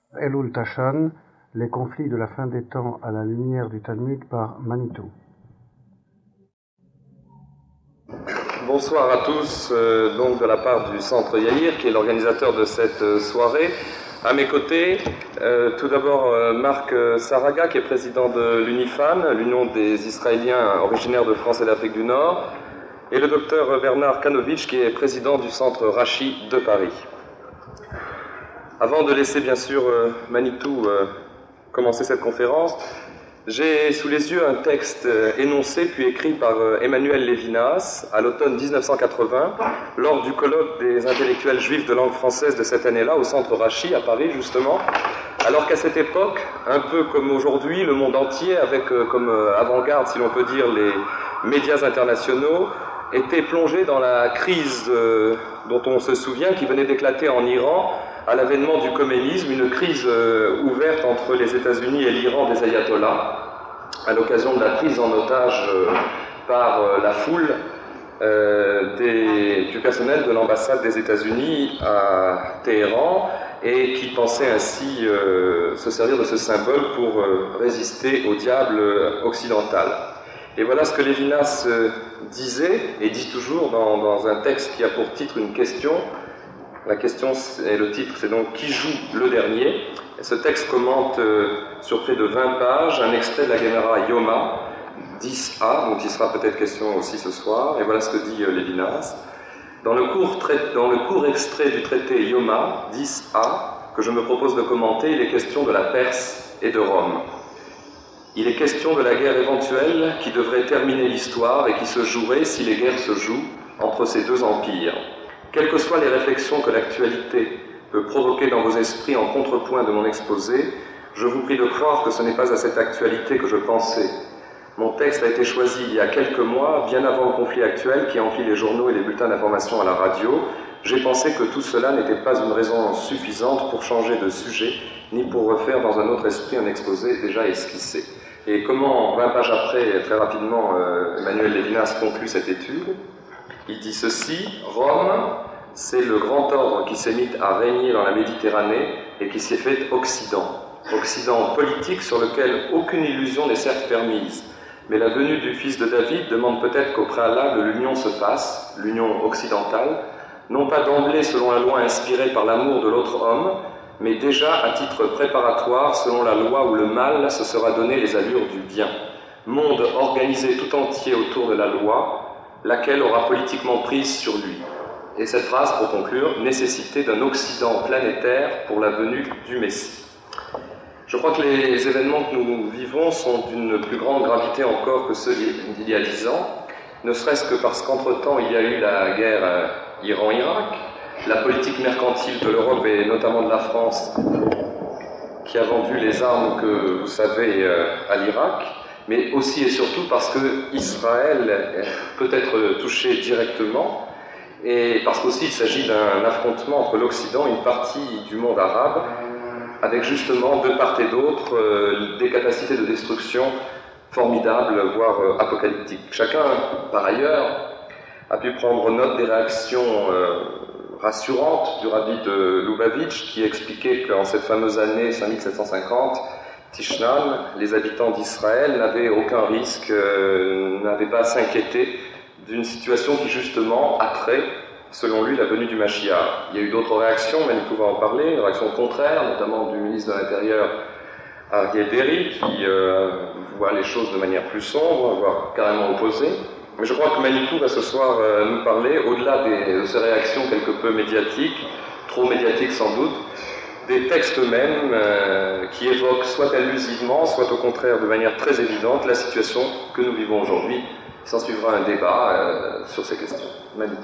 Elul Tashan, les conflits de la fin des temps à la lumière du Talmud par Manitou. Bonsoir à tous, donc de la part du Centre Yair, qui est l'organisateur de cette soirée. À mes côtés, tout d'abord Marc Saraga, qui est président de l'UNIFAN, l'Union des Israéliens originaires de France et d'Afrique du Nord, et le docteur Bernard Kanovitch, qui est président du Centre Rachi de Paris. Avant de laisser bien sûr Manitou commencer cette conférence, j'ai sous les yeux un texte énoncé puis écrit par Emmanuel Lévinas à l'automne 1980 lors du colloque des intellectuels juifs de langue française de cette année-là au Centre Rachi à Paris justement, alors qu'à cette époque, un peu comme aujourd'hui, le monde entier avec comme avant-garde si l'on peut dire les médias internationaux était plongé dans la crise dont on se souvient qui venait d'éclater en Iran à l'avènement du communisme, une crise ouverte entre les États-Unis et l'Iran des ayatollahs, à l'occasion de la prise en otage par la foule du personnel de l'ambassade des États-Unis à Téhéran, et qui pensait ainsi se servir de ce symbole pour résister au diable occidental. Et voilà ce que Lévinas disait, et dit toujours dans un texte qui a pour titre une question. La question, et le titre, c'est donc « Qui joue le dernier ?» Et ce texte commente sur près de 20 pages un extrait de la Gemara Yoma, 10a, dont il sera peut-être question aussi ce soir. Et voilà ce que dit Lévinas. Dans le court extrait du traité Yoma, 10a, que je me propose de commenter, il est question de la Perse et de Rome. Il est question de la guerre éventuelle qui devrait terminer l'histoire et qui se jouerait, si les guerres se jouent, entre ces deux empires. Quelles que soient les réflexions que l'actualité peut provoquer dans vos esprits en contrepoint de mon exposé, je vous prie de croire que ce n'est pas à cette actualité que je pensais. Mon texte a été choisi il y a quelques mois, bien avant le conflit actuel qui emplit les journaux et les bulletins d'information à la radio. J'ai pensé que tout cela n'était pas une raison suffisante pour changer de sujet, ni pour refaire dans un autre esprit un exposé déjà esquissé. Et comment, 20 pages après, très rapidement, Emmanuel Lévinas conclut cette étude? Il dit ceci: Rome, c'est le grand ordre qui s'est mis à régner dans la Méditerranée et qui s'est fait Occident. Occident politique sur lequel aucune illusion n'est certes permise. Mais la venue du fils de David demande peut-être qu'au préalable l'union se fasse, l'union occidentale, non pas d'emblée selon la loi inspirée par l'amour de l'autre homme, mais déjà à titre préparatoire selon la loi où le mal se sera donné les allures du bien. Monde organisé tout entier autour de la loi, laquelle aura politiquement prise sur lui. Et cette phrase, pour conclure, nécessité d'un Occident planétaire pour la venue du Messie. Je crois que les événements que nous vivons sont d'une plus grande gravité encore que ceux d'il y a 10 ans, ne serait-ce que parce qu'entre-temps, il y a eu la guerre Iran-Irak, la politique mercantile de l'Europe et notamment de la France, qui a vendu les armes que vous savez à l'Irak, mais aussi et surtout parce que Israël peut être touché directement, et parce qu'aussi il s'agit d'un affrontement entre l'Occident et une partie du monde arabe, avec justement de part et d'autre des capacités de destruction formidables, voire apocalyptiques. Chacun, par ailleurs, a pu prendre note des réactions rassurantes du rabbi de Lubavitch, qui expliquait qu'en cette fameuse année 5750, Tishnan, les habitants d'Israël n'avaient aucun risque, n'avaient pas à s'inquiéter d'une situation qui justement attrait, selon lui, la venue du Mashiach. Il y a eu d'autres réactions, Manitou va en parler, une réaction contraire, notamment du ministre de l'Intérieur, Aryeh Deri, qui voit les choses de manière plus sombre, voire carrément opposée. Mais je crois que Manitou va ce soir nous parler, au-delà de ces réactions quelque peu médiatiques, trop médiatiques sans doute, des textes eux-mêmes qui évoquent soit allusivement, soit au contraire de manière très évidente la situation que nous vivons aujourd'hui. Il s'en suivra un débat sur ces questions. Manitou.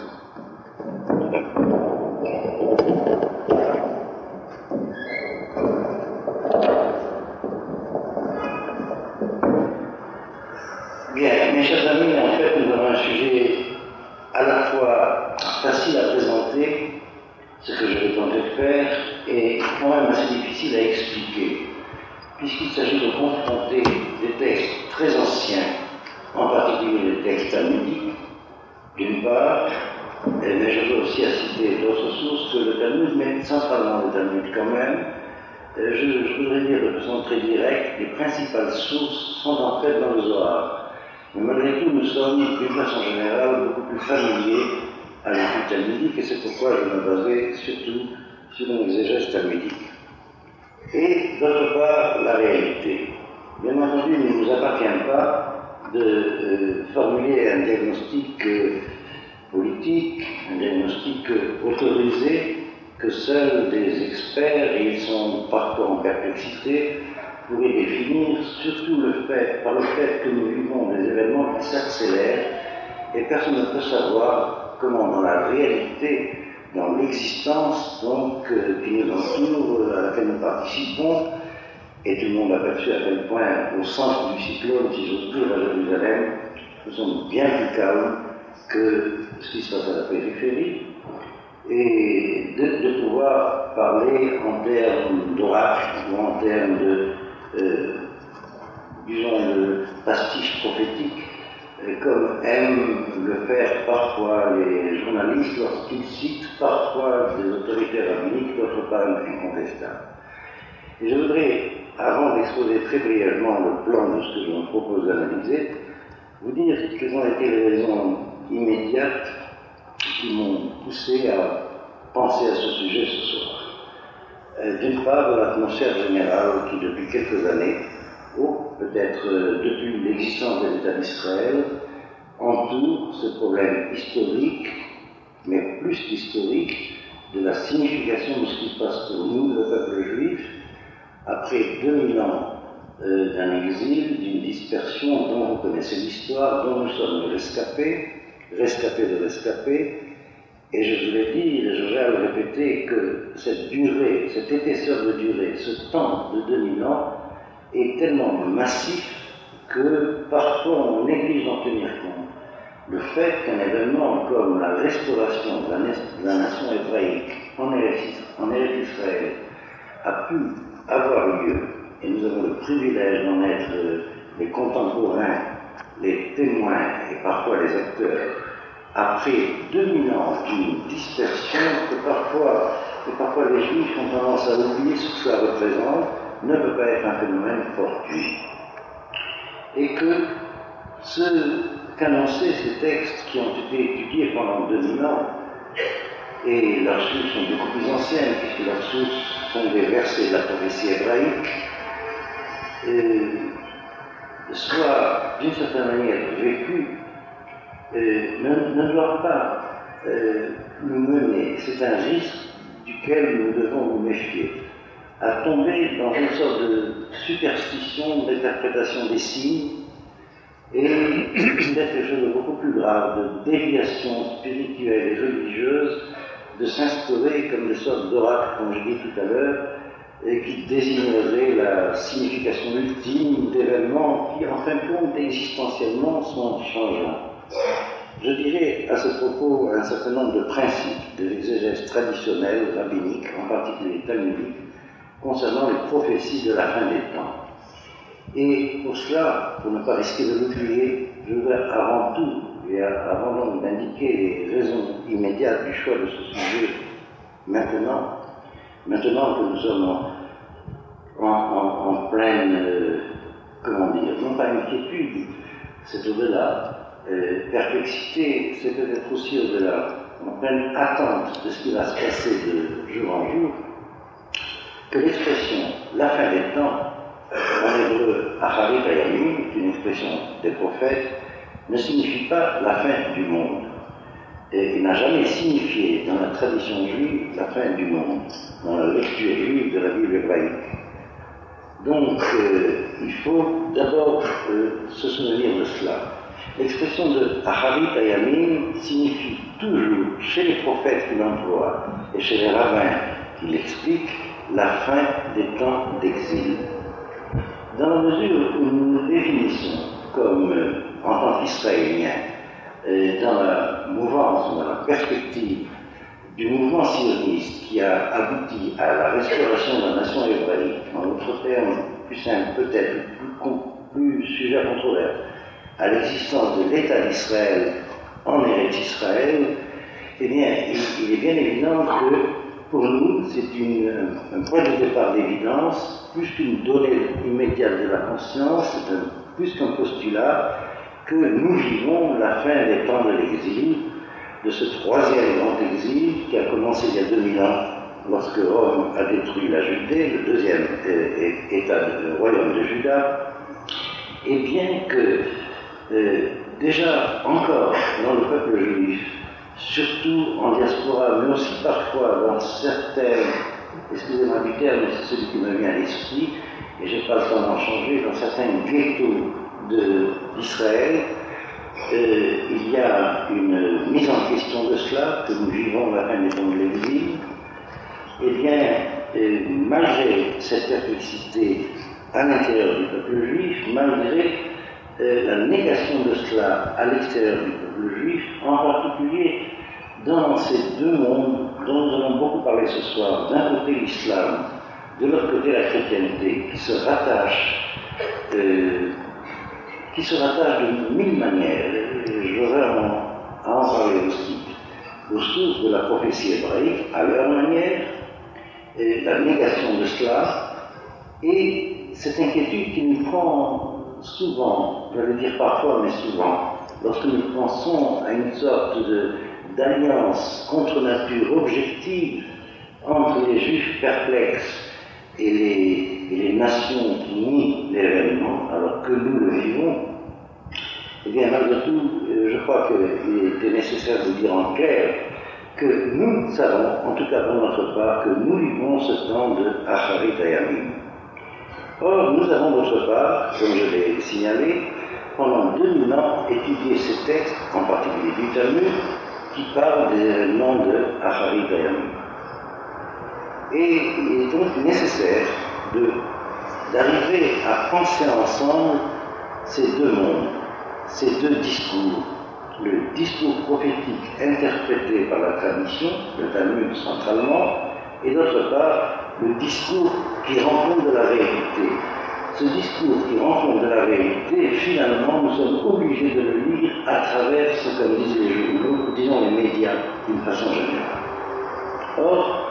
Bien, mes chers amis, en fait, nous avons un sujet à la fois facile à présenter, ce que je vais tenter de faire, et quand même assez difficile à expliquer, puisqu'il s'agit de confronter des textes très anciens, en particulier les textes talmudiques, d'une part, mais je veux aussi citer d'autres sources que le Talmud, mais centralement le Talmud quand même, je voudrais dire de façon très directe, les principales sources sont en fait dans le Zohar. Mais malgré tout, nous sommes, d'une façon générale, beaucoup plus familiers à l'étude talmudique, et c'est pourquoi je me basais surtout sur une exégèse talmudique. Et d'autre part, la réalité. Bien entendu, il ne nous appartient pas de formuler un diagnostic politique, un diagnostic autorisé que seuls des experts, et ils sont parfois en perplexité, pourraient définir, surtout par le fait que nous vivons des événements qui s'accélèrent et personne ne peut savoir comment dans la réalité, dans l'existence donc qui nous entoure, à laquelle nous participons, et tout le monde a perçu à quel point au centre du cyclone, si j'ose dire, à Jérusalem, nous sommes bien plus calmes que ce qui se passe à la périphérie, et de pouvoir parler en termes d'oracle ou en termes de pastiche prophétique, comme aiment le faire parfois les journalistes lorsqu'ils citent parfois des autorités rabbiniques, d'autres pas incontestables. Et je voudrais, avant d'exposer très brièvement le plan de ce que je me propose d'analyser, vous dire quelles ont été les raisons immédiates qui m'ont poussé à penser à ce sujet ce soir. D'une part, de l'atmosphère générale qui, depuis quelques années, peut-être depuis l'existence de l'État d'Israël, entoure ce problème historique, mais plus qu'historique, de la signification de ce qui se passe pour nous, le peuple juif, après 2000 ans d'un exil, d'une dispersion dont vous connaissez l'histoire, dont nous sommes rescapés de rescapés. Et je vous l'ai dit, et je vais le répéter, que cette durée, cette épaisseur de durée, ce temps de 2000 ans, est tellement massif que parfois on néglige d'en tenir compte. Le fait qu'un événement comme la restauration de la nation hébraïque en Eretz Israël a pu avoir lieu, et nous avons le privilège d'en être les contemporains, les témoins et parfois les acteurs, après 2000 ans d'une dispersion que parfois les Juifs ont tendance à oublier ce que cela représente, ne peut pas être un phénomène fortuit. Et que ce qu'annonçaient ces textes qui ont été étudiés pendant 2000 ans, et leurs sources sont beaucoup plus anciennes, puisque leurs sources sont des versets de la prophétie hébraïque, soit d'une certaine manière vécus, ne doivent pas nous mener, c'est un risque duquel nous devons nous méfier, à tomber dans une sorte de superstition d'interprétation des signes et peut-être quelque chose de beaucoup plus grave, de déviation spirituelle et religieuse, de s'instaurer comme des sortes d'oracles, comme je dis tout à l'heure, et qui désigneraient la signification ultime d'événements qui, en fin de compte, existentiellement, sont changeants. Je dirais à ce propos un certain nombre de principes de l'exégèse traditionnelle, rabbinique, en particulier talmudique, concernant les prophéties de la fin des temps. Et pour cela, pour ne pas risquer de l'oublier, je voudrais avant tout, et avant donc d'indiquer les raisons immédiates du choix de ce sujet, maintenant que nous sommes en pleine, non pas inquiétude, c'est au-delà, perplexité, c'est peut-être aussi au-delà, en pleine attente de ce qui va se passer de jour en jour, que l'expression « la fin des temps », en hébreu « Acharit Hayamim », une expression des prophètes, ne signifie pas la fin du monde. Et il n'a jamais signifié dans la tradition juive la fin du monde, dans la lecture juive de la Bible hébraïque. Donc, il faut d'abord se souvenir de cela. L'expression de Acharit Hayamim signifie toujours, chez les prophètes qui l'emploient et chez les rabbins qui l'expliquent, la fin des temps d'exil. Dans la mesure où nous définissons comme, en tant qu'Israéliens, dans la mouvance, dans la perspective du mouvement sioniste qui a abouti à la restauration de la nation hébraïque, en d'autres termes, plus simple peut-être, plus sujet à controverse, à l'existence de l'État d'Israël en Eretz Israël, eh bien, il est bien évident que pour nous, c'est un point de départ d'évidence, plus qu'une donnée immédiate de la conscience, c'est plus qu'un postulat que nous vivons la fin des temps de l'exil, de ce troisième grand exil qui a commencé il y a 2000 ans, lorsque Rome a détruit la Judée, le deuxième État, le royaume de Juda, et bien que déjà encore dans le peuple juif, surtout en diaspora, mais aussi parfois dans certaines, excusez-moi du terme, mais c'est celui qui me vient à l'esprit, et je n'ai pas le temps d'en changer, dans certains ghettos d'Israël, il y a une mise en question de cela, que nous vivons la fin des temps de l'exil. Eh bien, malgré cette perplexité à l'intérieur du peuple juif, malgré la négation de cela à l'extérieur du peuple juif, en particulier dans ces deux mondes dont nous allons beaucoup parler ce soir, d'un côté l'islam, de l'autre côté la chrétienté, qui se rattachent de mille manières, j'aurais à en parler aussi, aux sources de la prophétie hébraïque, à leur manière, la négation de cela, et cette inquiétude qui nous prend souvent, je vais dire parfois, mais souvent, lorsque nous pensons à une sorte d'alliance contre nature objective entre les juifs perplexes et les nations qui nient l'événement, alors que nous le vivons, eh bien, malgré tout, je crois qu'il était nécessaire de dire en clair que nous savons, en tout cas pour notre part, que nous vivons ce temps de Acharit Hayamim. Or, nous avons d'autre part, comme je l'ai signalé, pendant 2000 ans étudié ces textes, en particulier du Talmud, qui parlent des événements de Acharit Hayamim. Et il est donc nécessaire d'arriver à penser ensemble ces deux mondes, ces deux discours. Le discours prophétique interprété par la tradition, le Talmud centralement, et d'autre part, le discours qui rend compte de la réalité. Ce discours qui rend compte de la réalité, finalement, nous sommes obligés de le lire à travers ce que disent les journaux, disons les médias, d'une façon générale. Or,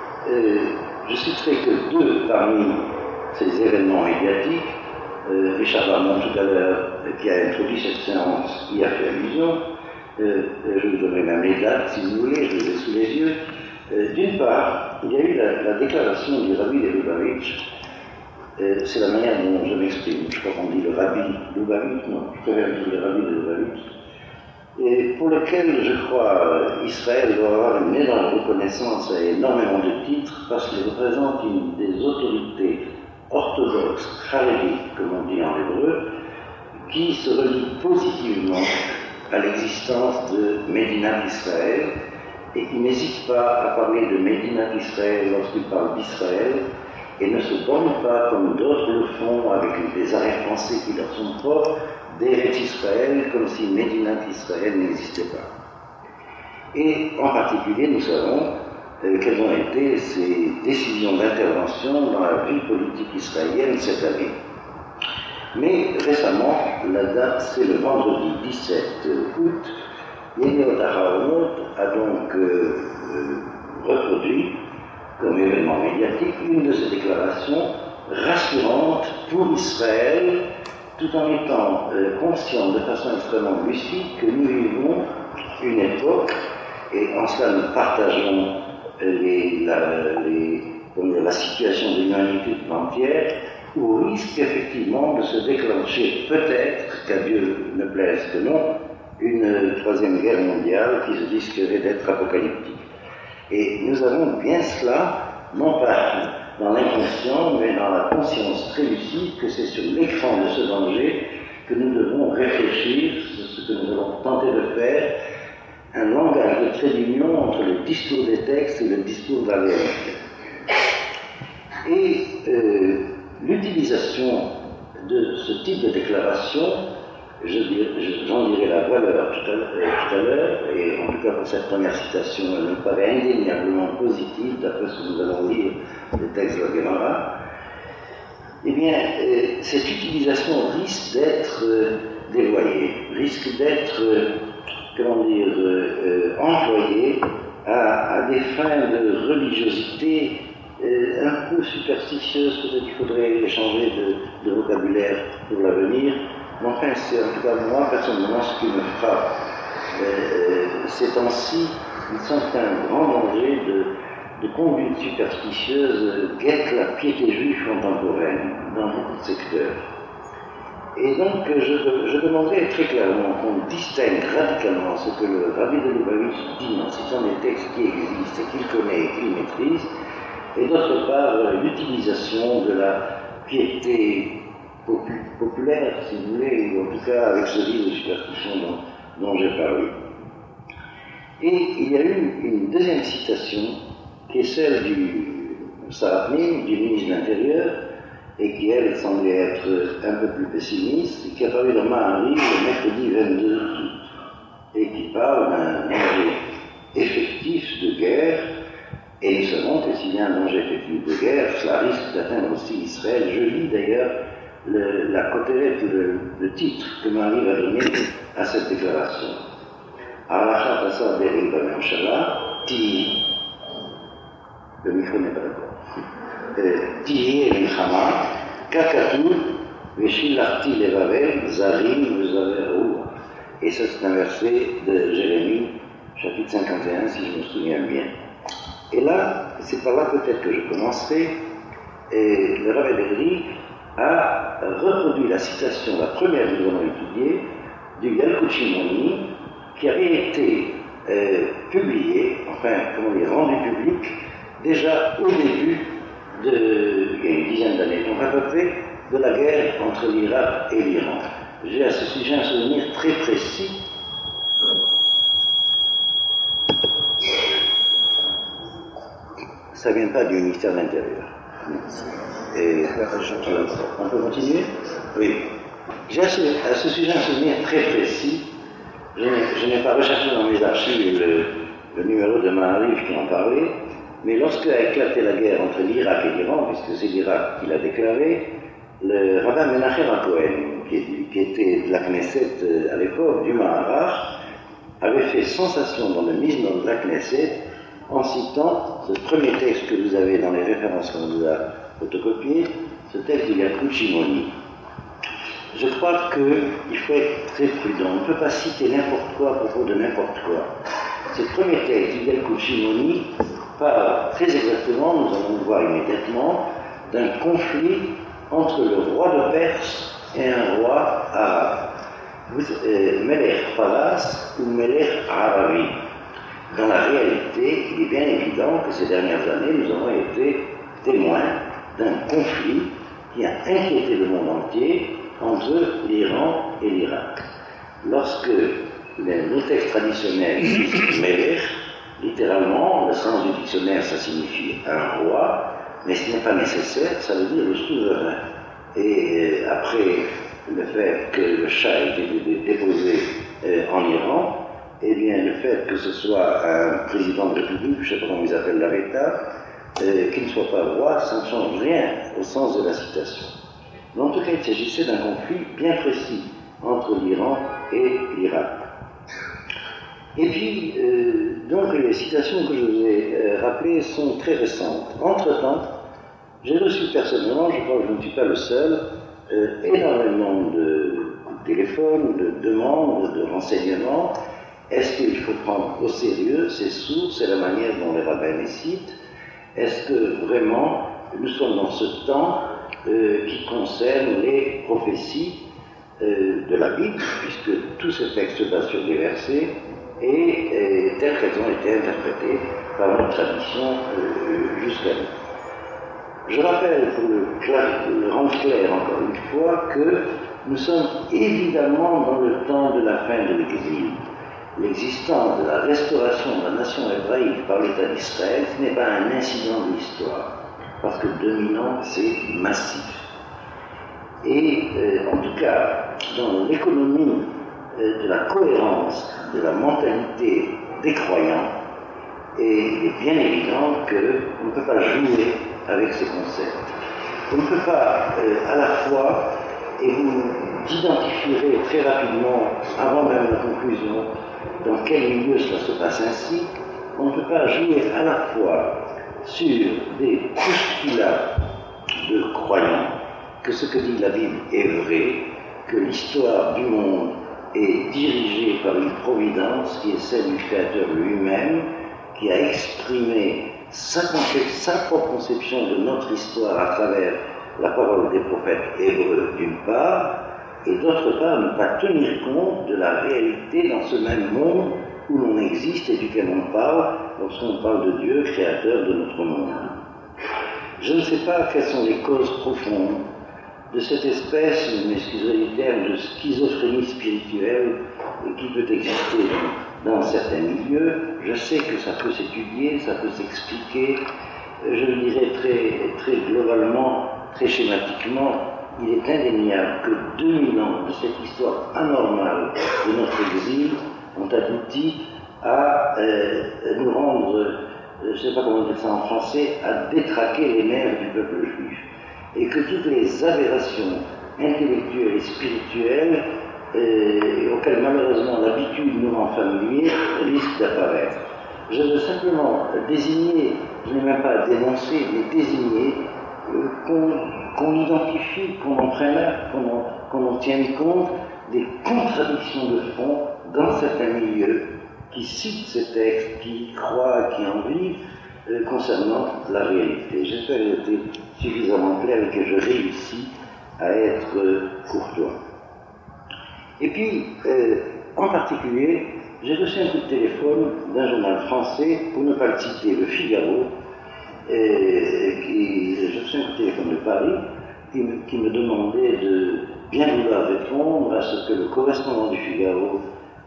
je citerai que deux parmi ces événements médiatiques. Richard Barmon, tout à l'heure, qui a introduit cette séance, y a fait allusion. Je vous donnerai même les dates, si vous voulez, je les ai sous les yeux. D'une part, il y a eu la déclaration du Rabbi de Lubavitch. C'est la manière dont je m'exprime. Je crois qu'on dit le Rabbi Lubavitch, non, je préfère dire le Rabbi de Lubavitch. Et pour lequel, je crois, Israël doit avoir une énorme reconnaissance à énormément de titres, parce qu'il représente une des autorités orthodoxe, charédique, comme on dit en hébreu, qui se relie positivement à l'existence de Médinat Israël et qui n'hésite pas à parler de Médinat Israël lorsqu'il parle d'Israël et ne se borne pas, comme d'autres le font, avec des arrière-pensées qui leur sont propres, d'Eretz Israël, comme si Médinat Israël n'existait pas. Et en particulier, nous savons quelles ont été ces décisions d'intervention dans la vie politique israélienne cette année. Mais récemment, la date, c'est le vendredi 17 août, Yediot Aharonot a donc reproduit, comme événement médiatique, une de ces déclarations rassurantes pour Israël, tout en étant conscient de façon extrêmement lucide que nous vivons une époque, et en cela nous partageons la situation de l'humanité tout entière, au risque effectivement de se déclencher peut-être, qu'à Dieu ne plaise que non, une troisième guerre mondiale qui se risquerait d'être apocalyptique. Et nous avons bien cela, non pas dans l'inconscient, mais dans la conscience très lucide que c'est sur l'écran de ce danger que nous devons réfléchir, ce que nous allons tenter de faire, un langage de trait d'union entre le discours des textes et le discours de la réalité. Et l'utilisation de ce type de déclaration, j'en dirai la valeur tout à l'heure, et en tout cas pour cette première citation, elle me paraît indéniablement positive, d'après ce que nous allons lire le texte de la Gemara. Eh bien, cette utilisation risque d'être dévoyée, risque d'être employé à des fins de religiosité un peu superstitieuse. Peut-être qu'il faudrait changer de vocabulaire pour l'avenir. Mais enfin, c'est en tout cas moi, personnellement, ce qui me frappe. Ces temps-ci, ils sont un grand danger de conduite superstitieuse guette la piété juive contemporaine dans beaucoup de secteurs. Et donc, je demanderais très clairement qu'on distingue radicalement ce que le Rabbi de Lubavitch dit en citant des textes qui existent et qu'il connaît et qu'il maîtrise, et d'autre part, l'utilisation de la piété populaire, si vous voulez, ou en tout cas avec ce livre de superstition dont j'ai parlé. Et il y a eu une deuxième citation, qui est celle du Sarapnim, du ministre de l'Intérieur, et qui, elle, semblait être un peu plus pessimiste, et qui a paru dans Maharif le mercredi 22 août, et qui parle d'un danger effectif de guerre, et nous savons que s'il y a un danger effectif de guerre, cela risque d'atteindre aussi Israël. Je lis d'ailleurs la cotérette, le titre que Maharif a donné à cette déclaration. Arachat Asad Berim Bamenshala, Ti, le micro n'est pas d'accord. Tihye Milchama, Kakatou, Veshilachti Levavel, Zarim, Zaveru. Et ça, c'est un verset de Jérémie, chapitre 51, si je me souviens bien. Et là, c'est par là peut-être que je commencerai. Et le Rav Berry a reproduit la citation, la première que nous avons étudiée, du Yalkut Shimoni, qui avait été publiée, rendu public, déjà au début il y a une dizaine d'années, donc à peu près, de la guerre entre l'Irak et l'Iran. J'ai à ce sujet un souvenir très précis. Ça ne vient pas du ministère de l'Intérieur. Et, on peut continuer? Oui. J'ai à ce sujet un souvenir très précis. Je n'ai pas recherché dans mes archives le numéro de Maharif qui en parlait, mais lorsque a éclaté la guerre entre l'Irak et l'Iran, puisque c'est l'Irak qui l'a déclaré, le rabbin Menachem Cohen, qui était de la Knesset à l'époque, du Maharach, avait fait sensation dans le Mizmor de la Knesset en citant ce premier texte que vous avez dans les références qu'on vous a photocopiées, ce texte du Yalkut Shimoni. Je crois qu'il faut être très prudent. On ne peut pas citer n'importe quoi à propos de n'importe quoi. Ce premier texte du Yalkut Shimoni parle très exactement, nous allons le voir immédiatement, d'un conflit entre le roi de Perse et un roi arabe. Melech Palas ou Melech Arabi. Dans la réalité, il est bien évident que ces dernières années, nous avons été témoins d'un conflit qui a inquiété le monde entier entre l'Iran et l'Irak. Lorsque nos textes traditionnels disent Melech, littéralement, le sens du dictionnaire, ça signifie un roi, mais ce n'est pas nécessaire, ça veut dire le souverain. Et après le fait que le Shah ait été déposé en Iran, eh bien, le fait que ce soit un président de république, je ne sais pas comment ils appellent l'État, qu'il ne soit pas roi, ça ne change rien au sens de la citation. Mais en tout cas, il s'agissait d'un conflit bien précis entre l'Iran et l'Irak. Et puis, donc, les citations que je vous ai rappelées sont très récentes. Entre-temps, j'ai reçu personnellement, je crois que je ne suis pas le seul, énormément de téléphones, de demandes, de renseignements. Est-ce qu'il faut prendre au sérieux ces sources et la manière dont les rabbins les citent? Est-ce que vraiment nous sommes dans ce temps qui concerne les prophéties de la Bible, puisque tous ces textes se basent sur des versets et telles qu'elles ont été interprétées par notre tradition jusqu'à nous. Je rappelle, pour le rendre clair encore une fois, que nous sommes évidemment dans le temps de la fin de l'exil. L'existence de la restauration de la nation hébraïque par l'État d'Israël, ce n'est pas un incident de l'histoire, parce que dominant, c'est massif. Et en tout cas, dans l'économie de la cohérence de la mentalité des croyants, et il est bien évident qu'on ne peut pas jouer avec ces concepts. On ne peut pas à la fois, et vous identifierez très rapidement, avant même la conclusion, dans quel milieu cela se passe ainsi, on ne peut pas jouer à la fois sur des postulats de croyants, que ce que dit la Bible est vrai, que l'histoire du monde est dirigée par une providence qui est celle du Créateur lui-même, qui a exprimé sa propre conception de notre histoire à travers la parole des prophètes hébreux d'une part, et d'autre part ne pas tenir compte de la réalité dans ce même monde où l'on existe et duquel on parle lorsqu'on parle de Dieu, créateur de notre monde. Je ne sais pas quelles sont les causes profondes de cette espèce, m'excuserez du terme, de schizophrénie spirituelle qui peut exister dans certains milieux. Je sais que ça peut s'étudier, ça peut s'expliquer. Je le dirais très globalement, très schématiquement, il est indéniable que 2000 ans de cette histoire anormale de notre exil ont abouti à nous rendre, je ne sais pas comment dire ça en français, à détraquer les nerfs du peuple juif. Et que toutes les aberrations intellectuelles et spirituelles auxquelles malheureusement l'habitude nous rend familiers risquent d'apparaître. Je veux simplement désigner, je n'ai même pas à dénoncer, mais désigner qu'on identifie, qu'on en prenne acte, qu'on en tienne compte des contradictions de fond dans certains milieux qui citent ces textes, qui y croient, qui en vivent, concernant la réalité. J'espère que j'ai été suffisamment clair et que je réussis à être courtois. Et puis, en particulier, j'ai reçu un coup de téléphone d'un journal français, pour ne pas le citer, Le Figaro, j'ai reçu un coup de téléphone de Paris, qui me demandait de bien vouloir répondre à ce que le correspondant du Figaro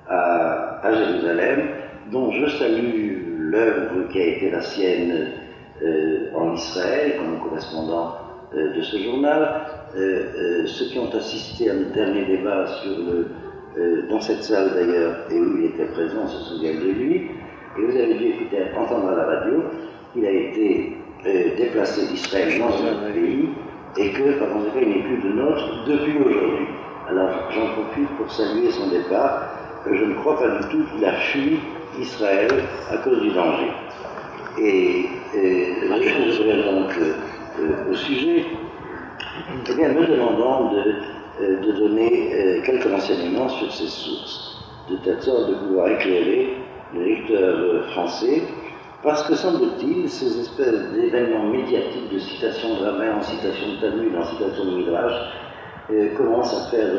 à Jérusalem, dont je salue l'œuvre qui a été la sienne en Israël, comme correspondant de ce journal, ceux qui ont assisté à notre dernier débat dans cette salle d'ailleurs, et où il était présent, se souviennent de lui, et vous avez dû entendre à la radio qu'il a été déplacé d'Israël dans un autre pays, et que par conséquent il n'est plus de nôtre depuis aujourd'hui. Alors j'en profite pour saluer son départ. Je ne crois pas du tout qu'il a fui Israël à cause du danger. Et je reviens donc au sujet, eh bien, me demandant de donner quelques renseignements sur ces sources, de telle sorte de pouvoir éclairer le lecteur français, parce que semble-t-il, ces espèces d'événements médiatiques de citation de Rabbin en citation de Talmud, en citation de Midrash, commencent à faire,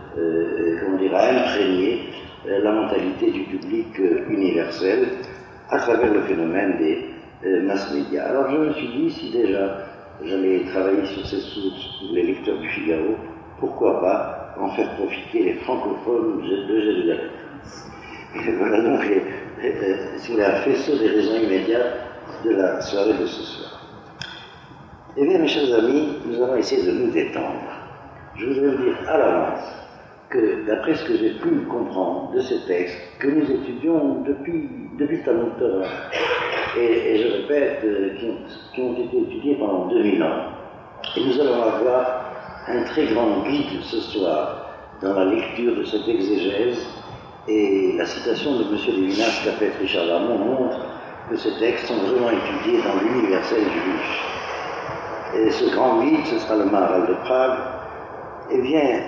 à imprégner la mentalité du public universel à travers le phénomène des mass médias. Alors je me suis dit, si déjà j'allais travailler sur ces sources pour les lecteurs du Figaro, pourquoi pas en faire profiter les francophones de Jérusalem. Et voilà donc c'est un faisceau des raisons immédiates de la soirée de ce soir. Eh bien mes chers amis, nous allons essayer de nous détendre. Je voudrais vous dire à l'avance que d'après ce que j'ai pu comprendre de ces textes que nous étudions depuis le Talmud Torah, et je répète, qui ont été étudiés pendant 2000 ans, et nous allons avoir un très grand guide ce soir dans la lecture de cette exégèse, et la citation de M. Lévinas qu'a faite Richard Darmon montre que ces textes sont vraiment étudiés dans l'universel juif. Et ce grand guide, ce sera le Maharal de Prague. Eh bien,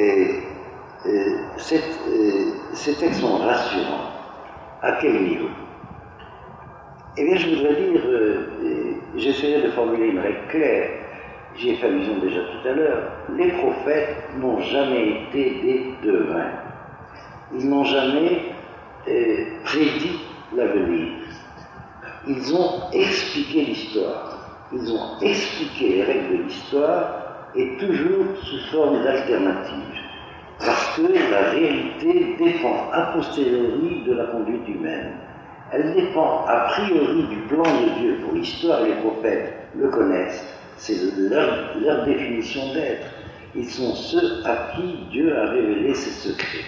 ces textes sont rassurants. À quel niveau? Eh bien, je voudrais dire, j'essaierai de formuler une règle claire. J'y ai fait allusion déjà tout à l'heure. Les prophètes n'ont jamais été des devins. Ils n'ont jamais prédit l'avenir. Ils ont expliqué l'histoire. Ils ont expliqué les règles de l'histoire, et toujours sous forme d'alternative. Parce que la réalité dépend a posteriori de la conduite humaine. Elle dépend a priori du plan de Dieu pour l'histoire, et les prophètes le connaissent. C'est leur définition d'être. Ils sont ceux à qui Dieu a révélé ses secrets.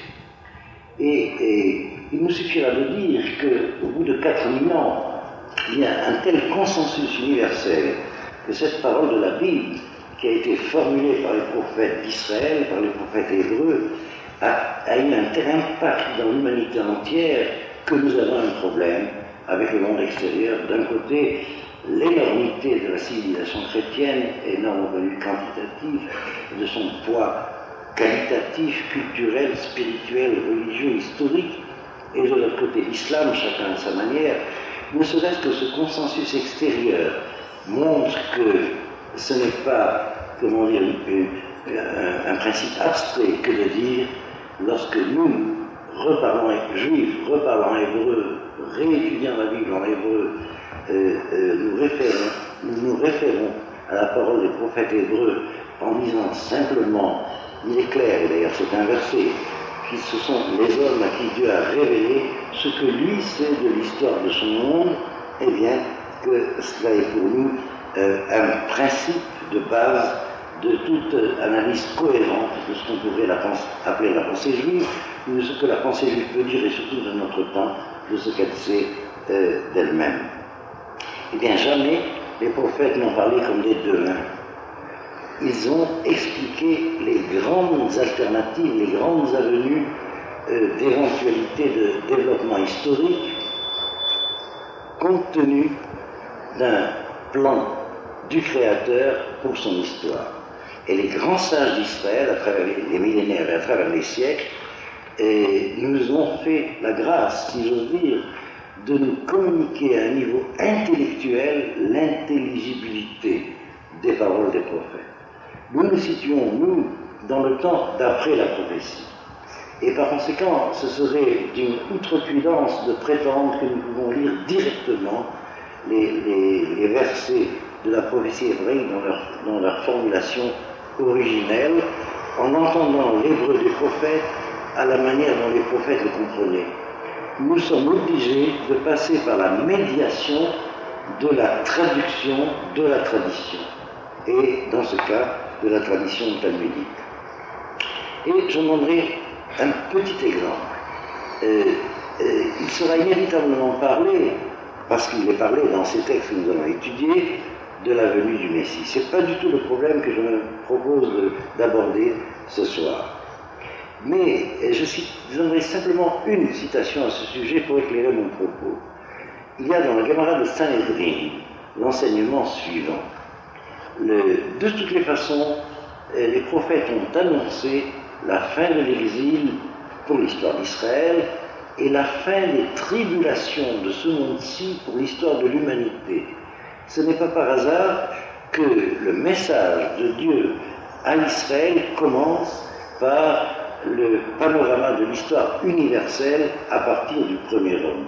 Et il nous suffira de dire qu'au bout de 4000 ans, il y a un tel consensus universel que cette parole de la Bible, qui a été formulée par les prophètes d'Israël, par les prophètes hébreux, a eu un tel impact dans l'humanité entière que nous avons un problème avec le monde extérieur. D'un côté, l'énormité de la civilisation chrétienne, énorme au point de vue quantitatif, de son poids qualitatif, culturel, spirituel, religieux, historique, et de l'autre côté l'islam, chacun à sa manière, ne serait-ce que ce consensus extérieur montre que ce n'est pas, comment dire, un principe abstrait que de dire, lorsque nous, reparlant juifs, reparlant hébreu, réétudiant la Bible en hébreu, nous nous référons à la parole des prophètes hébreux en disant simplement, il est clair, et d'ailleurs c'est inversé, que ce sont les hommes à qui Dieu a révélé ce que lui sait de l'histoire de son monde, eh bien que cela est pour nous un principe de base de toute analyse cohérente de ce qu'on pourrait appeler la pensée juive, ou de ce que la pensée juive peut dire, et surtout de notre temps, de ce qu'elle sait d'elle-même. Eh bien, jamais les prophètes n'ont parlé comme des devins. Ils ont expliqué les grandes alternatives, les grandes avenues d'éventualité de développement historique, compte tenu d'un plan du Créateur pour son histoire. Et les grands sages d'Israël, à travers les millénaires et à travers les siècles, nous ont fait la grâce, si j'ose dire, de nous communiquer à un niveau intellectuel l'intelligibilité des paroles des prophètes. Nous nous situons, nous, dans le temps d'après la prophétie. Et par conséquent, ce serait d'une outrecuidance de prétendre que nous pouvons lire directement les versets de la prophétie hébraïque dans leur formulation originelle, en entendant l'hébreu des prophètes à la manière dont les prophètes le comprenaient. Nous sommes obligés de passer par la médiation de la traduction de la tradition, et dans ce cas, de la tradition talmudique. Et je donnerai un petit exemple. Il sera inévitablement parlé, parce qu'il est parlé dans ces textes que nous allons étudier, de la venue du Messie. Ce n'est pas du tout le problème que je me propose d'aborder ce soir. Mais je donnerai simplement une citation à ce sujet pour éclairer mon propos. Il y a dans la Gemara de Sanhedrin l'enseignement suivant. De toutes les façons, les prophètes ont annoncé la fin de l'exil pour l'histoire d'Israël et la fin des tribulations de ce monde-ci pour l'histoire de l'humanité. Ce n'est pas par hasard que le message de Dieu à Israël commence par le panorama de l'histoire universelle à partir du premier homme.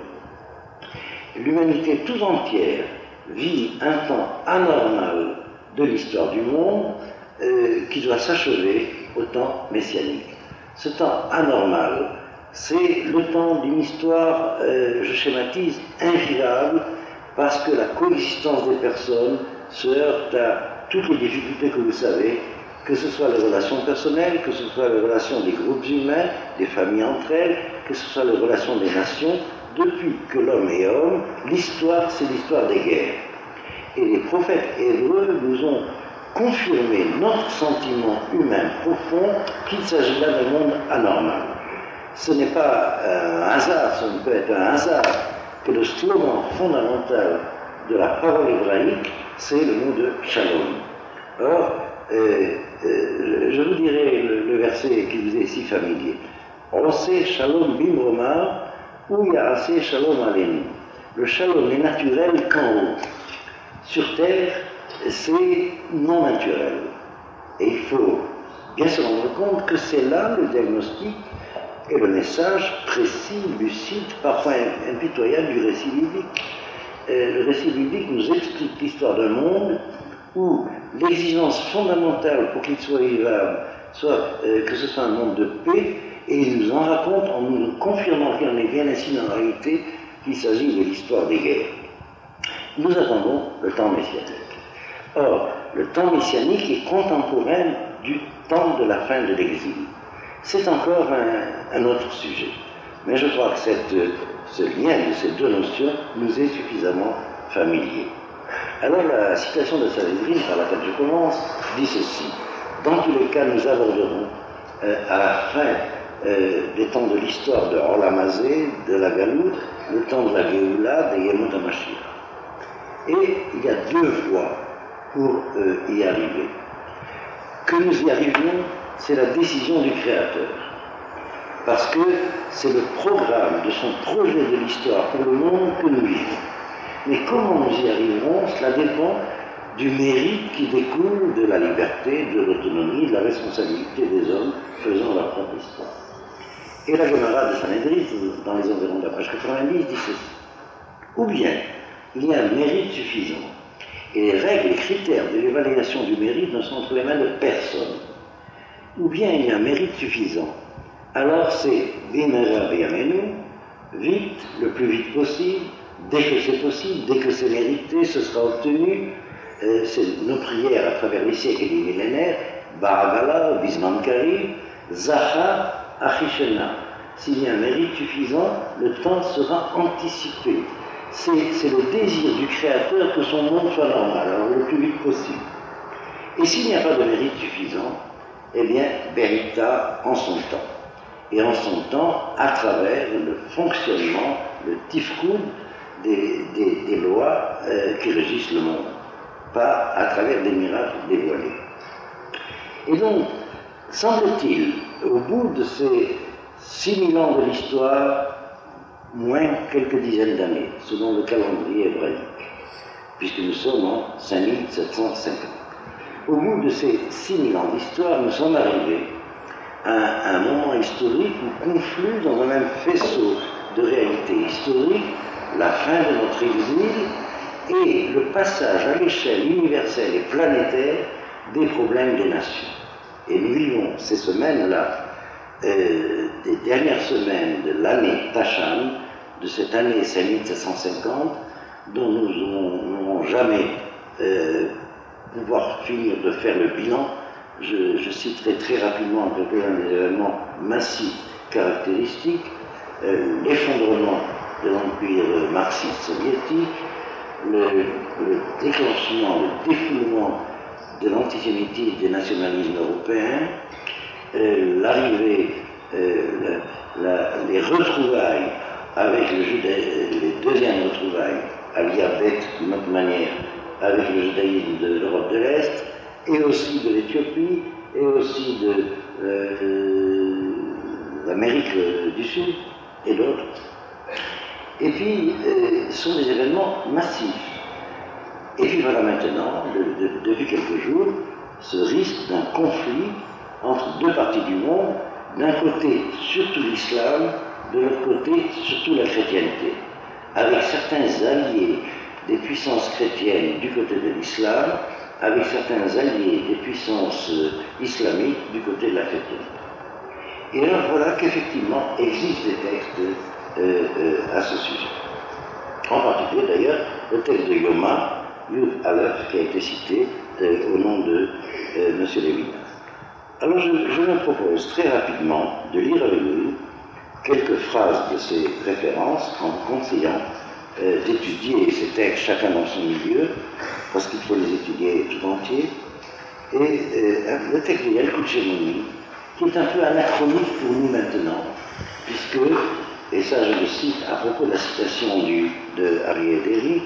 L'humanité tout entière vit un temps anormal de l'histoire du monde qui doit s'achever au temps messianique. Ce temps anormal, c'est le temps d'une histoire, je schématise, invivable, parce que la coexistence des personnes se heurte à toutes les difficultés que vous savez, que ce soit les relations personnelles, que ce soit les relations des groupes humains, des familles entre elles, que ce soit les relations des nations. Depuis que l'homme est homme, l'histoire, c'est l'histoire des guerres. Et les prophètes hébreux nous ont confirmé notre sentiment humain profond qu'il s'agit là d'un monde anormal. Ce n'est pas un hasard, ce ne peut être un hasard que le slogan fondamental de la parole hébraïque, c'est le mot de Shalom. Or, je vous dirai le verset qui vous est si familier. On sait Shalom bimromar ou Yaaseh Shalom alenu. Le Shalom n'est naturel qu'en haut. Sur terre, c'est non naturel. Et il faut bien se rendre compte que c'est là le diagnostic et le message précis, lucide, parfois impitoyable du récit biblique. Le récit biblique nous explique l'histoire d'un monde où l'exigence fondamentale pour qu'il soit vivable soit que ce soit un monde de paix, et il nous en raconte en nous confirmant qu'il en est bien ainsi dans la réalité, qu'il s'agit de l'histoire des guerres. Nous attendons le temps messianique. Or, le temps messianique est contemporain du temps de la fin de l'exil. C'est encore un autre sujet. Mais je crois que ce lien de ces deux notions nous est suffisamment familier. Alors la citation de Sanhedrin par laquelle je commence dit ceci. Dans tous les cas, nous aborderons à la fin des temps de l'histoire de Olamazé, de la Galoute, le temps de la Géoula, de Yemot HaMashiach. Et il y a deux voies pour y arriver. Que nous y arrivions, c'est la décision du Créateur. Parce que c'est le programme de son projet de l'histoire pour le monde que nous vivons. Mais comment nous y arriverons, cela dépend du mérite qui découle de la liberté, de l'autonomie, de la responsabilité des hommes faisant leur propre histoire. Et la Gemara de Sanhedrin, dans les environs de la page 90, dit ceci. Ou bien, il y a un mérite suffisant, et les règles et critères de l'évaluation du mérite ne sont entre les mains de personne. Ou bien il y a un mérite suffisant, alors c'est Bimera B'Yamenu, vite, le plus vite possible, dès que c'est possible, dès que c'est mérité, ce sera obtenu. C'est nos prières à travers les siècles et les millénaires, Baragala, Bisman Kari, Zaha, Achishena. S'il y a un mérite suffisant, le temps sera anticipé. C'est le désir du Créateur que son monde soit normal, alors le plus vite possible. Et s'il n'y a pas de mérite suffisant, eh bien, Berita en son temps. Et en son temps, à travers le fonctionnement, le tifkoud des lois qui régissent le monde, pas à travers des miracles dévoilés. Et donc, semble-t-il, au bout de ces 6000 ans de l'histoire, moins quelques dizaines d'années, selon le calendrier hébraïque, puisque nous sommes en 5750. Au bout de ces 6000 ans d'histoire, nous sommes arrivés à un moment historique où conflue dans un même faisceau de réalité historique la fin de notre exil et le passage à l'échelle universelle et planétaire des problèmes des nations. Et nous vivons ces semaines-là, des dernières semaines de l'année Tachan, de cette année 5750, dont nous n'aurons jamais pouvoir finir de faire le bilan. Je citerai très rapidement quelques-uns des événements massifs caractéristiques, l'effondrement de l'empire marxiste soviétique, le déclenchement, le défoulement de l'antisémitisme des nationalismes européens, l'arrivée, les retrouvailles avec le judaïsme, les deuxièmes retrouvailles à l'Iabet, d'une autre manière, avec le judaïsme de l'Europe de l'Est, et aussi de l'Éthiopie, et aussi de l'Amérique du Sud, et d'autres. Et puis, ce sont des événements massifs. Et puis voilà maintenant, depuis quelques jours, ce risque d'un conflit entre deux parties du monde, d'un côté surtout l'islam, de l'autre côté surtout la chrétienté, avec certains alliés des puissances chrétiennes du côté de l'islam, avec certains alliés des puissances islamiques du côté de la chrétienté. Et alors voilà qu'effectivement existent des textes à ce sujet. En particulier d'ailleurs le texte de Yoma, Yud Aleph, qui a été cité au nom de M. Lévinas. Alors je me propose très rapidement de lire avec vous quelques phrases de ces références en vous conseillant d'étudier ces textes chacun dans son milieu, parce qu'il faut les étudier tout entier. Et le texte de Yalkut Shemoni, qui est un peu anachronique pour nous maintenant, puisque, et ça je le cite à propos de la citation de Ari Ederi,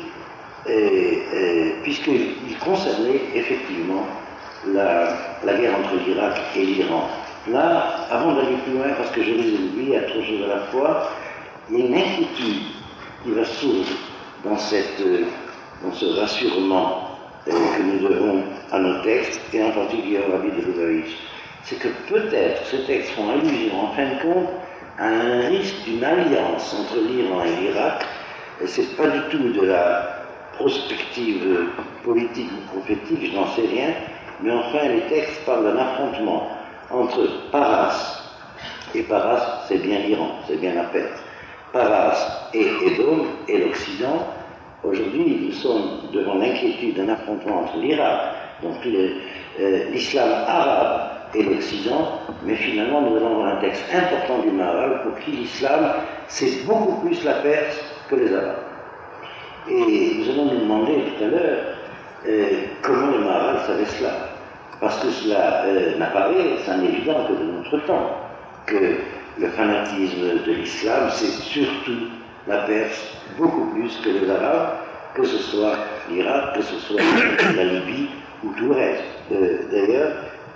puisqu'il concernait effectivement la guerre entre l'Irak et l'Iran. Là, avant d'aller plus loin, parce que je les oublie à trop de choses à la fois, il y a une inquiétude qui va sourire dans ce rassurement que nous devons à nos textes, et en particulier au Rabbi de Lubavitch. C'est que peut-être ces textes font allusion, en fin de compte, à un risque d'une alliance entre l'Iran et l'Irak, et c'est pas du tout de la prospective politique ou prophétique, je n'en sais rien, mais enfin les textes parlent d'un affrontement entre Paras, et Paras c'est bien l'Iran, c'est bien la Perse, Paras et Édom et l'Occident. Aujourd'hui nous sommes devant l'inquiétude d'un affrontement entre l'Irak, donc l'islam arabe et l'Occident, mais finalement nous allons avoir un texte important du Maharal pour qui l'islam c'est beaucoup plus la Perse que les Arabes. Et nous allons nous demander tout à l'heure comment le Maharal savait cela. Parce que cela n'apparaît, c'est un évident que de notre temps, que le fanatisme de l'islam, c'est surtout la Perse, beaucoup plus que les Arabes, que ce soit l'Irak, que ce soit la Libye ou tout le reste. D'ailleurs,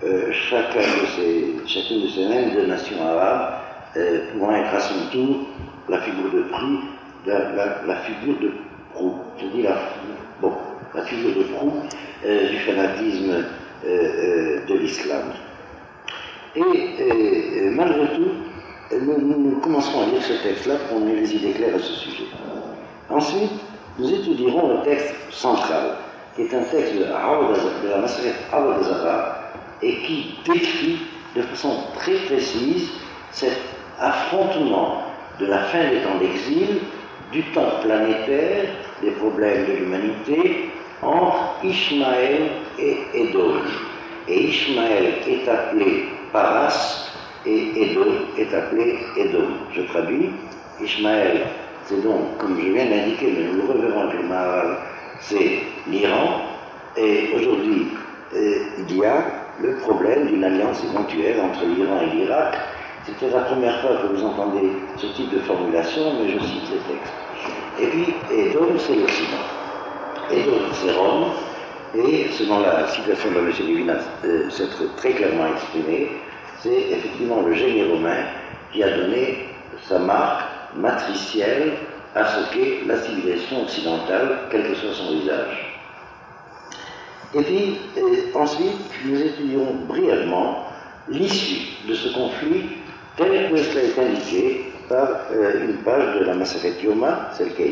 chacune de ces mêmes deux nations arabes pouvant être à son tour la figure de proue, la figure de proue, je dis la figure de proue du fanatisme de l'islam. Et malgré tout, nous commencerons à lire ce texte-là pour qu'on ait les idées claires à ce sujet. Ensuite, nous étudierons le texte central, qui est un texte de la Maseret Al-Zahra, et qui décrit de façon très précise cet affrontement de la fin des temps d'exil, du temps planétaire, des problèmes de l'humanité, entre Ishmaël et Édom. Et Ishmaël est appelé Paras, et Édom est appelé Édom. Je traduis. Ishmaël, c'est donc, comme je viens d'indiquer, mais nous le reverrons avec le Maharal, c'est l'Iran. Et aujourd'hui, il y a le problème d'une alliance éventuelle entre l'Iran et l'Irak. C'était la première fois que vous entendez ce type de formulation, mais je cite les textes. Et puis, Édom, c'est l'Occident. Édom, c'est Rome. Et selon la situation de M. Lévinas, c'est très clairement exprimé, c'est effectivement le génie romain qui a donné sa marque matricielle à ce qu'est la civilisation occidentale, quel que soit son usage. Et puis, ensuite, nous étudierons brièvement l'issue de ce conflit tel que cela est indiqué par une page de la Maseret Yoma, celle qui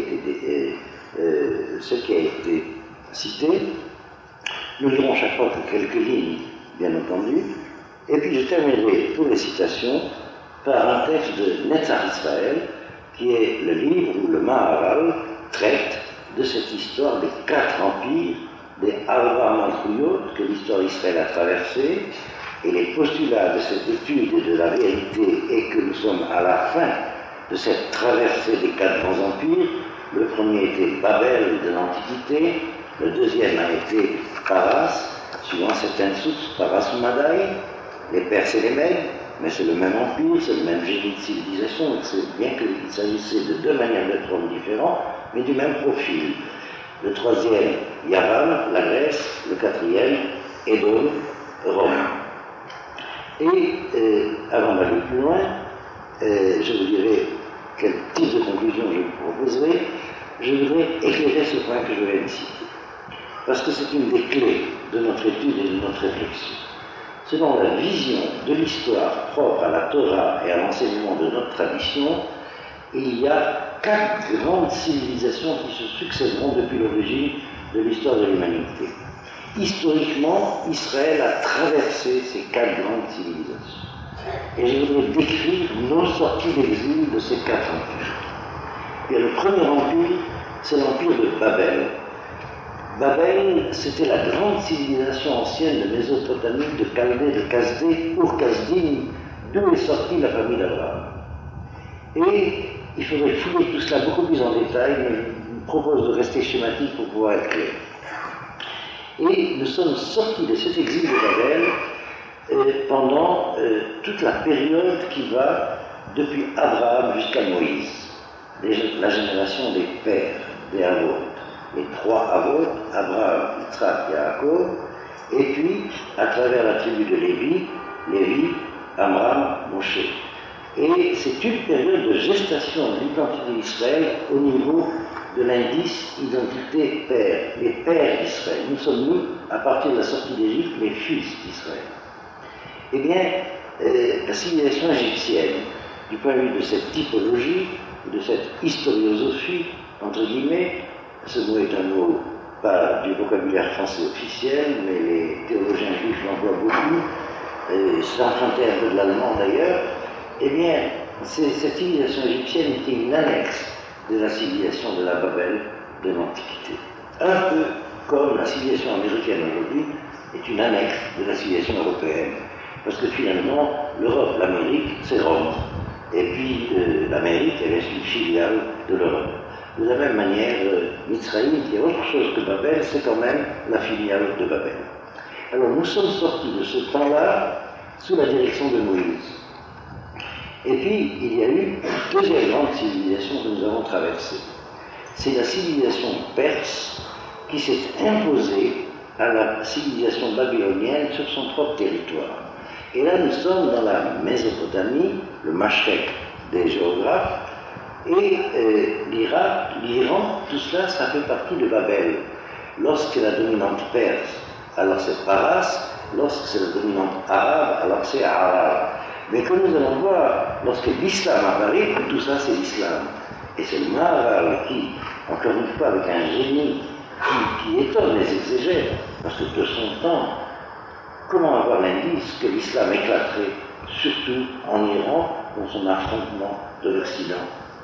a été citée. Nous lirons chaque fois que quelques lignes, bien entendu, et puis je terminerai pour les citations par un texte de Netzach Israël, qui est le livre où le Maharal traite de cette histoire des 4 empires, des Arba Malchuyot que l'histoire d'Israël a traversé, et les postulats de cette étude et de la vérité est que nous sommes à la fin de cette traversée des 4 grands empires. Le premier était Babel de l'Antiquité, le deuxième a été Paras, suivant certaines sources, Paras ou Madaï, les Perses et les Mèdes, mais c'est le même empire, c'est le même génie de civilisation, donc c'est bien qu'il s'agissait de 2 manières d'être hommes différents, mais du même profil. Le troisième, Yavan, la Grèce, le quatrième, Édom, Rome. Et avant d'aller plus loin, je vous dirai quel type de conclusion je vous proposerai. Je voudrais éclairer ce point que je vais ici, parce que c'est une des clés de notre étude et de notre réflexion. Selon la vision de l'histoire propre à la Torah et à l'enseignement de notre tradition, il y a 4 grandes civilisations qui se succéderont depuis l'origine de l'histoire de l'humanité. Historiquement, Israël a traversé ces 4 grandes civilisations. Et je voudrais décrire nos sorties d'exil de ces 4 empires. Et le premier empire, c'est l'empire de Babel. Babel, c'était la grande civilisation ancienne de Mésopotamie, de Chaldée, de Kasdé, Ur-Kasdim, d'où est sortie la famille d'Abraham. Et il faudrait fouiller tout cela beaucoup plus en détail, mais je vous propose de rester schématique pour pouvoir être clair. Et nous sommes sortis de cet exil de Babel pendant toute la période qui va depuis Abraham jusqu'à Moïse, la génération des pères, des Avot. Les 3 Avot, Abraham, Yitzhak et Yaakov, et puis, à travers la tribu de Lévi, Amram, Moshe. Et c'est une période de gestation de l'identité d'Israël au niveau de l'indice identité père, les pères d'Israël. Nous sommes, nous, à partir de la sortie d'Égypte, les fils d'Israël. Eh bien, la civilisation égyptienne, du point de vue de cette typologie, de cette historiosophie, entre guillemets, ce mot est un mot pas du vocabulaire français officiel, mais les théologiens juifs l'emploient beaucoup, ça empruntait un peu de l'allemand d'ailleurs. Eh bien, cette civilisation égyptienne était une annexe de la civilisation de la Babel de l'Antiquité. Un peu comme la civilisation américaine aujourd'hui est une annexe de la civilisation européenne. Parce que finalement, l'Europe, l'Amérique, c'est Rome. Et puis l'Amérique, elle est une filiale de l'Europe. De la même manière, Mitzraïm, qui est autre chose que Babel, c'est quand même la filiale de Babel. Alors nous sommes sortis de ce temps-là sous la direction de Moïse. Et puis, il y a eu une deuxième grande civilisation que nous avons traversée. C'est la civilisation perse qui s'est imposée à la civilisation babylonienne sur son propre territoire. Et là, nous sommes dans la Mésopotamie, le Mashrek des géographes, et l'Irak, l'Iran, tout cela, ça fait partie de Babel. Lorsque la dominante perse, alors c'est Paras, lorsque c'est la dominante arabe, alors c'est arabe. Mais comme nous allons voir, lorsque l'islam apparaît, tout ça c'est l'islam. Et c'est le Maharal qui, encore une fois, avec un génie qui étonne les exégètes, parce que de son temps, comment avoir l'indice que l'islam éclaterait, surtout en Iran, dans son affrontement de l'Occident.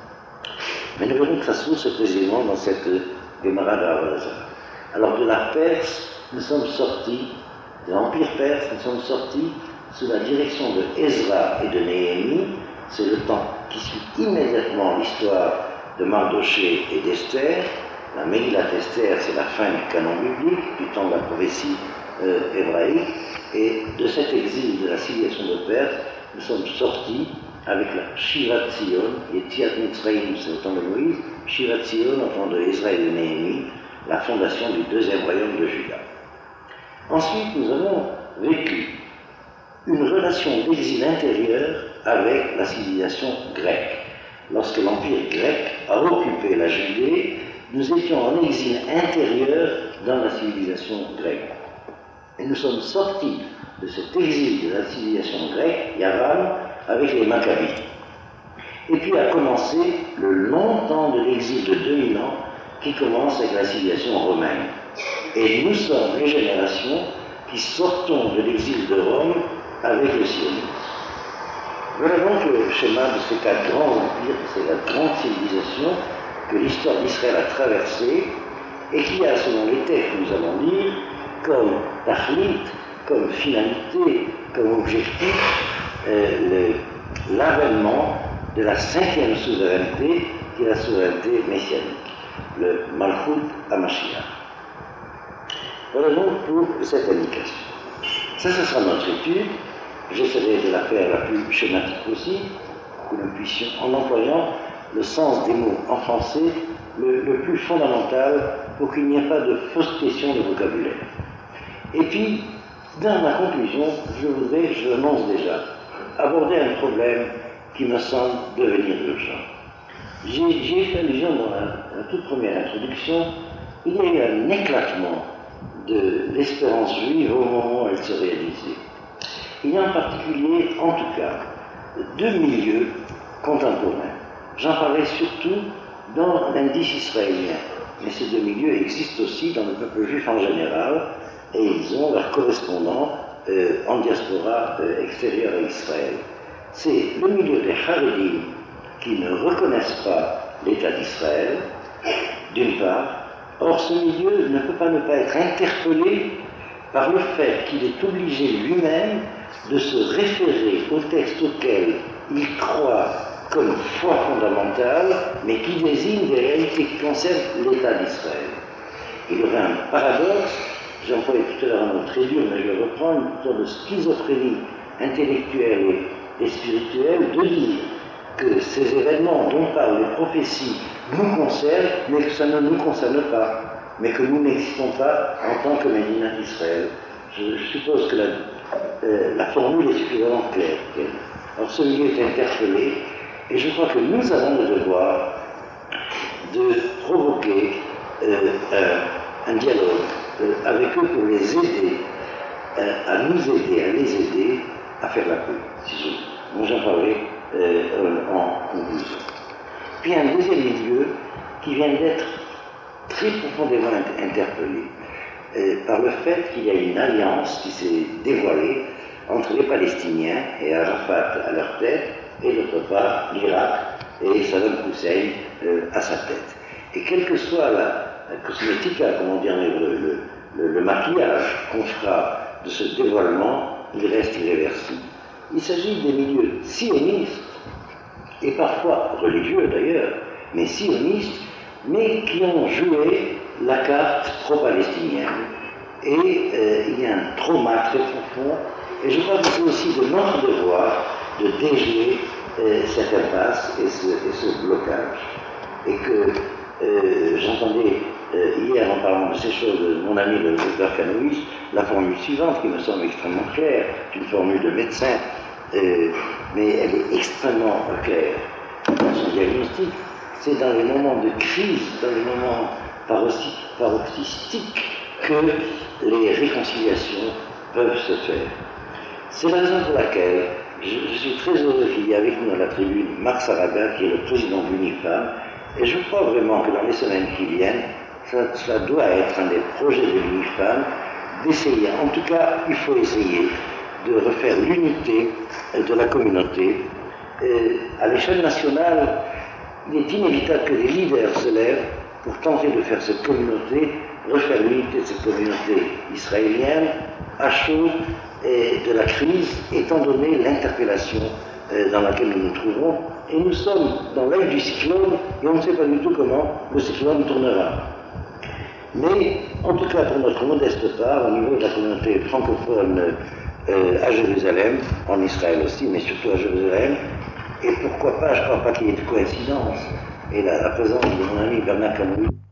Mais nous verrons que ça se trouve précisément dans cette Gemara d'Al-Azhar. Alors de la Perse, nous sommes sortis, de l'Empire perse, nous sommes sortis sous la direction de Ezra et de Néhémie. C'est le temps qui suit immédiatement l'histoire de Mardoché et d'Esther. La Megillat Esther, c'est la fin du canon biblique, du temps de la prophétie hébraïque. Et de cet exil de la civilisation de Perse, nous sommes sortis avec la Shivat Zion, et Tziat Mitzrayim, c'est le temps de Moïse, Shivat Zion, au temps de Ezra et de Néhémie, la fondation du deuxième royaume de Juda. Ensuite, nous avons vécu une relation d'exil intérieur avec la civilisation grecque. Lorsque l'Empire grec a occupé la Judée, nous étions en exil intérieur dans la civilisation grecque. Et nous sommes sortis de cet exil de la civilisation grecque, Yavan, avec les Maccabies. Et puis a commencé le long temps de l'exil de 2000 ans qui commence avec la civilisation romaine. Et nous sommes les générations qui sortons de l'exil de Rome avec le sionisme. Voilà donc le schéma de ces quatre grands empires, de ces quatre grandes civilisations que l'histoire d'Israël a traversées et qui a, selon les textes que nous allons lire, comme tachlit, comme finalité, comme objectif, l'avènement de la cinquième souveraineté, qui est la souveraineté messianique, le Malchut HaMashiach. Voilà donc pour cette indication. Ça, ce sera notre étude. J'essaierai de la faire la plus schématique possible, que nous puissions, en employant le sens des mots en français, le plus fondamental, pour qu'il n'y ait pas de fausse question de vocabulaire. Et puis, dans ma conclusion, je l'annonce déjà, aborder un problème qui me semble devenir urgent. J'y ai fait allusion dans la toute première introduction. Il y a eu un éclatement de l'espérance juive au moment où elle se réalisait. Il y a en particulier, en tout cas, deux milieux contemporains. J'en parlais surtout dans l'indice israélien, mais ces deux milieux existent aussi dans le peuple juif en général, et ils ont leurs correspondants en diaspora extérieure à Israël. C'est le milieu des Haredim qui ne reconnaissent pas l'État d'Israël, d'une part. Or, ce milieu ne peut pas ne pas être interpellé par le fait qu'il est obligé lui-même de se référer au texte auquel il croit comme foi fondamentale, mais qui désigne des réalités qui concernent l'État d'Israël. Il y aurait un paradoxe, j'ai employé tout à l'heure un mot très dur, mais je vais reprendre, une sorte de schizophrénie intellectuelle et spirituelle, de dire que ces événements dont parlent les prophéties nous concernent, mais que ça ne nous concerne pas, mais que nous n'existons pas en tant que Médina d'Israël. Je suppose que la formule est suffisamment claire. Alors ce milieu est interpellé, et je crois que nous avons le devoir de provoquer un dialogue avec eux pour les aider, à nous aider, à les aider à faire la paix, si j'ose dire. Bon, j'en parlerai en conclusion. Puis un deuxième milieu qui vient d'être très profondément interpellé par le fait qu'il y a une alliance qui s'est dévoilée entre les Palestiniens et Arafat à leur tête, et d'autre part l'Irak et Saddam Hussein à sa tête. Et quelle que soit la cosmétique, comment dire, le maquillage qu'on fera de ce dévoilement, il reste irréversible. Il s'agit des milieux sionistes, et parfois religieux d'ailleurs, mais sionistes, mais qui ont joué la carte pro-palestinienne. Et il y a un trauma très profond, et je crois que c'est aussi de notre devoir de déjouer cette impasse et ce blocage. Et que j'entendais hier, en parlant de ces choses, de mon ami le docteur Kanowitz, la formule suivante qui me semble extrêmement claire, c'est une formule de médecin, mais elle est extrêmement claire dans son diagnostic. C'est dans les moments de crise, dans les moments paroxystiques, que les réconciliations peuvent se faire. C'est la raison pour laquelle je suis très heureux qu'il y ait avec nous à la tribune Marc Sarraga, qui est le président de l'UNIFEM, et je crois vraiment que dans les semaines qui viennent, cela doit être un des projets de l'UNIFEM, d'essayer, en tout cas, il faut essayer de refaire l'unité de la communauté. À l'échelle nationale, il est inévitable que les leaders se lèvent pour tenter de faire cette communauté, refaire l'unité de cette communauté israélienne, à chaud de la crise, étant donné l'interpellation dans laquelle nous nous trouvons. Et nous sommes dans l'œil du cyclone, et on ne sait pas du tout comment le cyclone tournera. Mais, en tout cas pour notre modeste part, au niveau de la communauté francophone à Jérusalem, en Israël aussi, mais surtout à Jérusalem, et pourquoi pas, je ne crois pas qu'il y ait de coïncidence, et la présence de mon ami Bernard Kanowitz